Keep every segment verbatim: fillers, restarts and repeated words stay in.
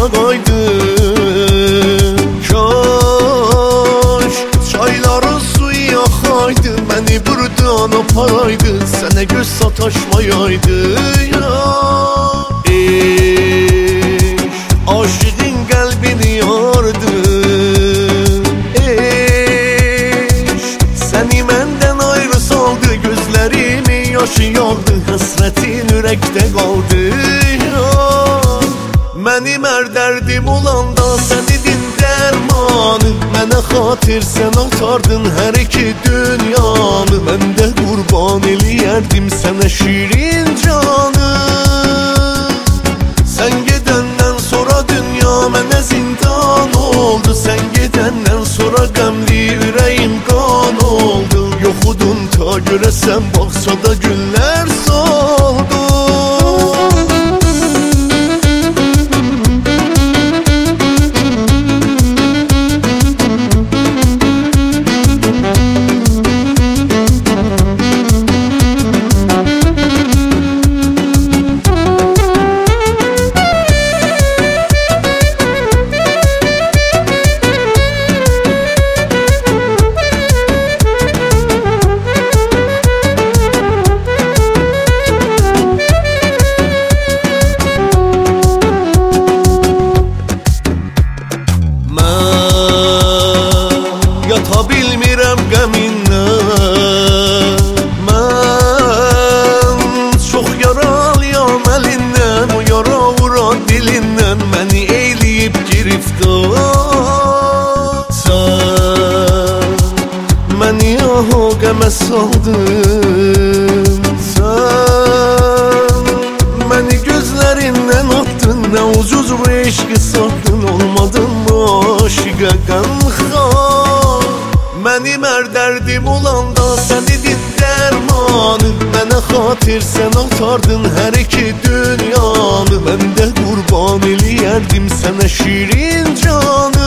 qaydı. Kaş çayların suyu axaydı, məni buradan aparaydı, sənə göz sataşmayaydı. Eş, aşığın qəlbini yardı. Eş, səni məndən ayrı saldı, gözlərimi yaşı yağdı, həsrətin ürəkdə qaldı. Mənim hər dərdim olanda sən idin dərmanı, mənə xatir sən atardın hər iki dünyanı. Mən də qurban eləyərdim sənə şirin canı. Sən gedəndən sonra dünya mənə zindan oldu, sən gedəndən sonra qəmli ürəyim qan oldu. Yoxudun ta görəsən bağçada günlər soldu. Yata bilmirəm qəmindən, mən çox yaralıyam əlindən. O yara vuran dilindən məni eyləyib giriftar. Sən məni aho qəmə saldın, sən məni gözlərindən atdın. Nə ucuz bu eşqi satdın, olmadın mı aşiqə qəmxar. Mənim hər dərdim olanda sən idin dərmanı, mənə xatir sən atardın hər iki dünyanı. Mən də qurban eləyərdim sənə şirin canı.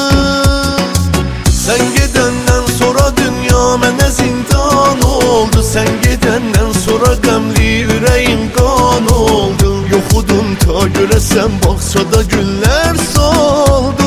Sən gedəndən sonra dünya mənə zindan oldu, sən gedəndən sonra qəmli ürəyim qan oldu. Yoxudun ta görəsən bağçada günlər soldu.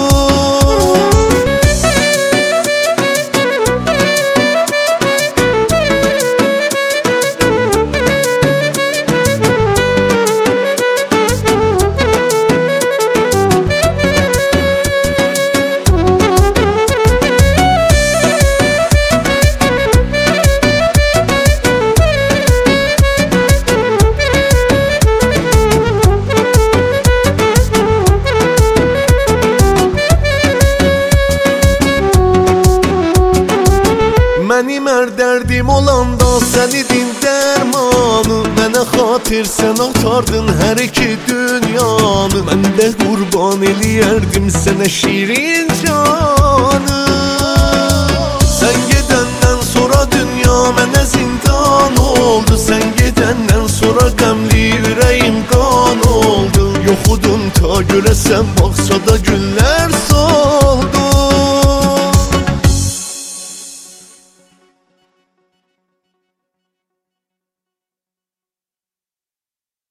Mənim hər dərdim olanda sən idin dərmanı, mənə xatir sən atardın hər iki dünyanı. Mən də qurban eləyərdim sənə şirin canı. Sən gedəndən sonra dünya mənə zindan oldu, sən gedəndən sonra qəmli ürəyim qan oldu. Yoxudun ta görəsən bağçada günlər